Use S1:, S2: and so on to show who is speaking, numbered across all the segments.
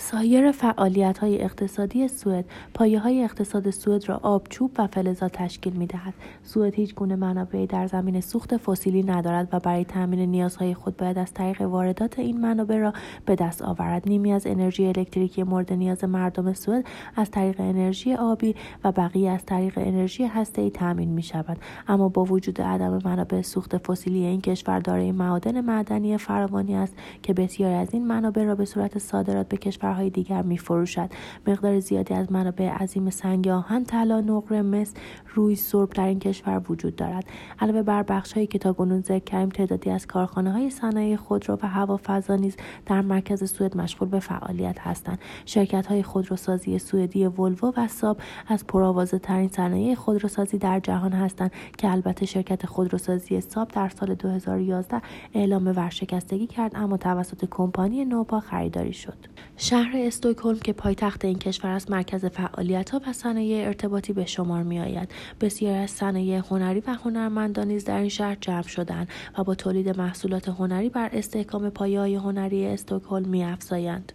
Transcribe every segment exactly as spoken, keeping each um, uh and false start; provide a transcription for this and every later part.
S1: سایر فعالیت‌های اقتصادی سوئد پایه‌های اقتصاد سوئد را آب، چوب و فلزات تشکیل می‌دهد. سوئد هیچگونه منابعی در زمین سوخت فسیلی ندارد و برای تامین نیازهای خود باید از طریق واردات این منابع را به دست آورد. نیمی از انرژی الکتریکی مورد نیاز مردم سوئد از طریق انرژی آبی و بقیه از طریق انرژی هسته‌ای تامین می‌شود. اما با وجود عدم منابع سوخت فسیلی این کشور دارای معادن معدنی فراوانی است که بسیاری از این منابع را به صورت صادرات به کشورهای دیگر می‌فروشد. مقدار زیادی از منابع عظیم سنگ آهن، طلا، نقره، مس، روی، سرب در این کشور وجود دارد. علاوه بر بخش‌هایی که تاکنون ذکر کردیم، تعدادی از کارخانه‌های صنایع خودرو و هوافضا نیز در مرکز سوئد مشغول به فعالیت هستند. شرکت‌های خودروسازی سوئدی ولوو و ساب از پرآوازه‌ترین صنایع خودروسازی در جهان هستند که البته شرکت خودروسازی ساب در سال دو هزار و یازده اعلام ورشکستگی کرد اما توسط کمپانی نوپا خریداری شد. شهر استکهلم که پایتخت این کشور است مرکز فعالیت‌ها و صنایع ارتباطی به شمار می‌آید. بسیاری از صنایع هنری و هنرمندان نیز در این شهر جمع شده‌اند و با تولید محصولات هنری بر استحکام پایه‌های هنری استکهلم می‌افزایند.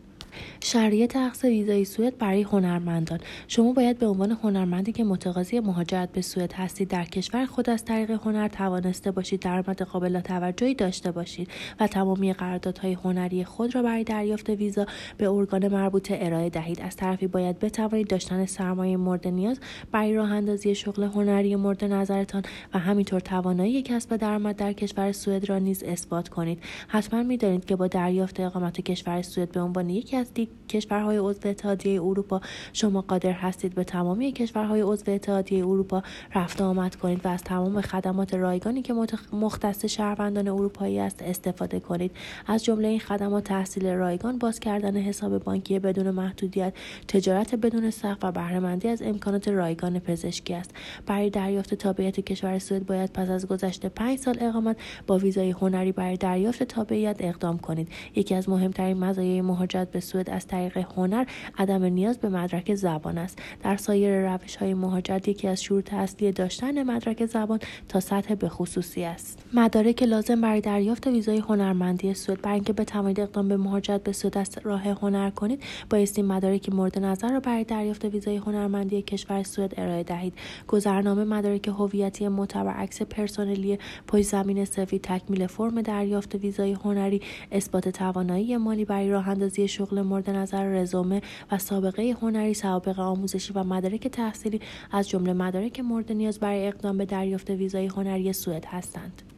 S1: شرایط اخذ ویزای سوئد برای هنرمندان. شما باید به عنوان هنرمندی که متقاضی مهاجرت به سوئد هستید در کشور خود از طریق هنر توانسته باشید درآمد قابل توجهی داشته باشید و تمامی قراردادهای هنری خود را برای دریافت ویزا به ارگان مربوطه ارائه دهید. از طرفی باید بتوانید داشتن سرمایه مورد نیاز برای راه اندازی شغل هنری مورد نظرتان و همینطور توانایی کسب درآمد در کشور سوئد را نیز اثبات کنید. حتما می‌دانید که با دریافت اقامت کشور سوئد به عنوان یکی از دیگر کشورهای عضو اتحادیه اروپا شما قادر هستید به تمامی کشورهای عضو اتحادیه اروپا رفت و آمد کنید و از تمام خدمات رایگانی که مختص شهروندان اروپایی است استفاده کنید. از جمله این خدمات تحصیل رایگان، باز کردن حساب بانکی بدون محدودیت، تجارت بدون سقف و بهره مندی از امکانات رایگان پزشکی است. برای دریافت تابعیت کشور سوئد باید پس از گذشت پنج سال اقامت با ویزای هنری برای دریافت تابعیت اقدام کنید. یکی از مهمترین مزایای مهاجرت به سوئد از طریق هنر عدم نیاز به مدرک زبان است. در سایر روش‌های مهاجرت یکی از شروط اصلی داشتن مدرک زبان تا سطح بخصوصی است. مدارک لازم برای دریافت ویزای هنرمندی سوئد. برای اینکه بتوانید اقدام به مهاجرت به سوئد از راه هنر کنید، بایستی مدارک مورد نظر را برای دریافت ویزای هنرمندی کشور سوئد ارائه دهید. گذرنامه، مدارک هویتی معتبر، عکس پرسنلی، پشت زمین سفید، تکمیل فرم دریافت ویزای هنری، اثبات توانایی مالی برای راه اندازی شغل مورد نظر، رزومه و سابقه هنری، سوابق آموزشی و مدارک تحصیلی از جمله مدارک مورد نیاز برای اقدام به دریافت ویزای هنری سوئد هستند.